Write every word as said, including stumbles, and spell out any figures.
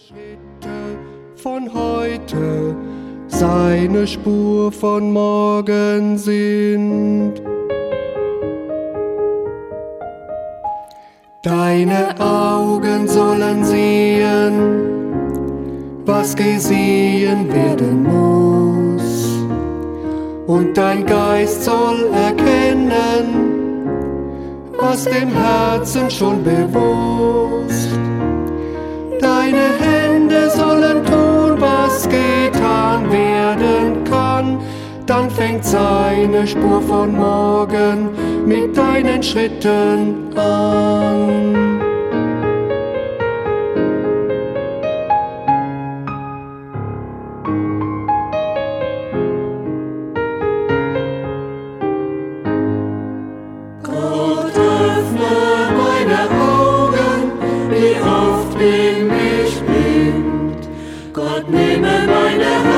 Schritte von heute seine Spur von morgen sind. Deine Augen sollen sehen, was gesehen werden muss, und dein Geist soll erkennen, was dem Herzen schon bewusst. Deine Hände sollen tun, was getan werden kann, dann fängt seine Spur von morgen mit deinen Schritten an. Gott, öffne meine Augen, wie oft bin ich blind. Gott, nehme meine Hand.